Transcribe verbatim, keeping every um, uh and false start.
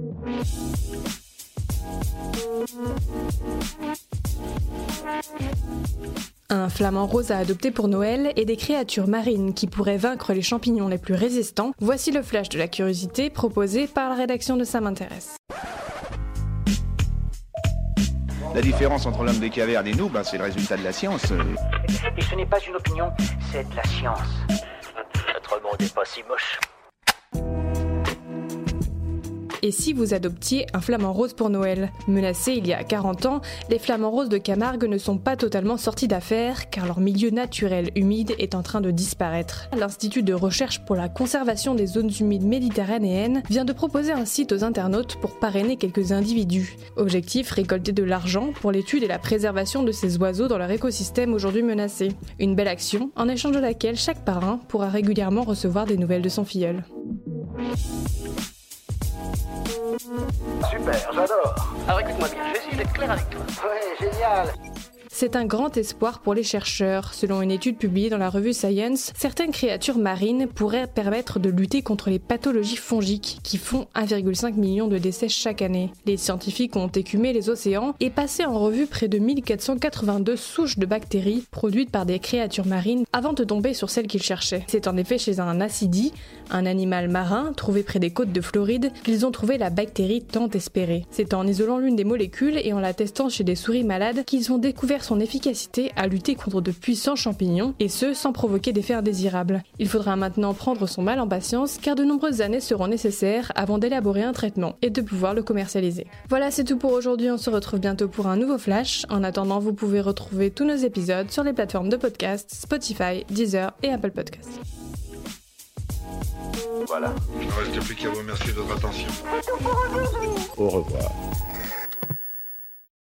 Un flamant rose à adopter pour Noël et des créatures marines qui pourraient vaincre les champignons les plus résistants, voici le flash de la curiosité proposé par la rédaction de Ça m'intéresse. La différence entre l'homme des cavernes et nous, ben, c'est le résultat de la science. Et ce n'est pas une opinion, c'est de la science. Notre monde n'est pas si moche. Et si vous adoptiez un flamant rose pour Noël ? Menacés il y a quarante ans, les flamants roses de Camargue ne sont pas totalement sortis d'affaire car leur milieu naturel humide est en train de disparaître. L'Institut de recherche pour la conservation des zones humides méditerranéennes vient de proposer un site aux internautes pour parrainer quelques individus. Objectif, récolter de l'argent pour l'étude et la préservation de ces oiseaux dans leur écosystème aujourd'hui menacé. Une belle action, en échange de laquelle chaque parrain pourra régulièrement recevoir des nouvelles de son filleul. Super, j'adore. Alors écoute-moi bien, je vais essayer d'être clair avec toi. Ouais, génial. C'est un grand espoir pour les chercheurs. Selon une étude publiée dans la revue Science, certaines créatures marines pourraient permettre de lutter contre les pathologies fongiques qui font un virgule cinq million de décès chaque année. Les scientifiques ont écumé les océans et passé en revue près de mille quatre cent quatre-vingt-deux souches de bactéries produites par des créatures marines avant de tomber sur celles qu'ils cherchaient. C'est en effet chez un acidie, un animal marin trouvé près des côtes de Floride, qu'ils ont trouvé la bactérie tant espérée. C'est en isolant l'une des molécules et en la testant chez des souris malades qu'ils ont découvert son efficacité à lutter contre de puissants champignons, et ce sans provoquer d'effets indésirables. Il faudra maintenant prendre son mal en patience car de nombreuses années seront nécessaires avant d'élaborer un traitement et de pouvoir le commercialiser. Voilà, c'est tout pour aujourd'hui, on se retrouve bientôt pour un nouveau flash. En attendant, vous pouvez retrouver tous nos épisodes sur les plateformes de podcast, Spotify, Deezer et Apple Podcasts. Voilà. Il ne reste plus qu'à vous remercier de votre attention. Au revoir.